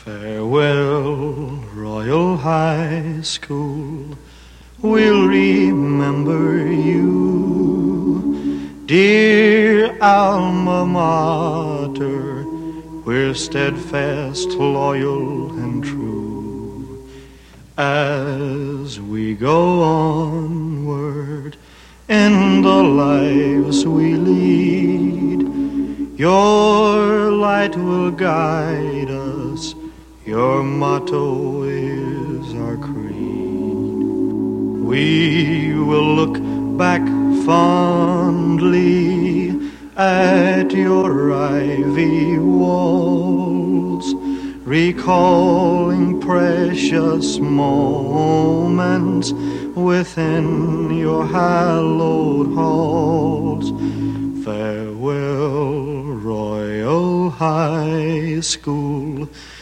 Farewell, Royal High School, we'll remember you. Dear alma mater, we're steadfast, loyal, and true. As we go onward in the lives we lead, your light will guide us. Your motto is our creed. We will look back fondly at your ivy walls, recalling precious moments within your hallowed halls. Farewell, Royal High School.